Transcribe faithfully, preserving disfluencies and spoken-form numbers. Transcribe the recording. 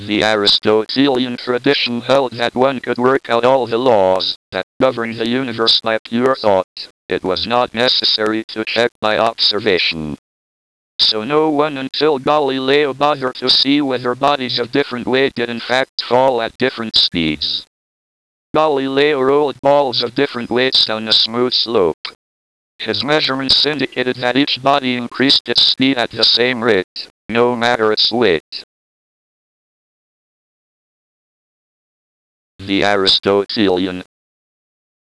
The Aristotelian tradition held that one could work out all the laws that govern the universe by pure thought. It was not necessary to check by observation. So no one until Galileo bothered to see whether bodies of different weight did in fact fall at different speeds. Galileo rolled balls of different weights down a smooth slope. His measurements indicated that each body increased its speed at the same rate, no matter its weight. The Aristotelian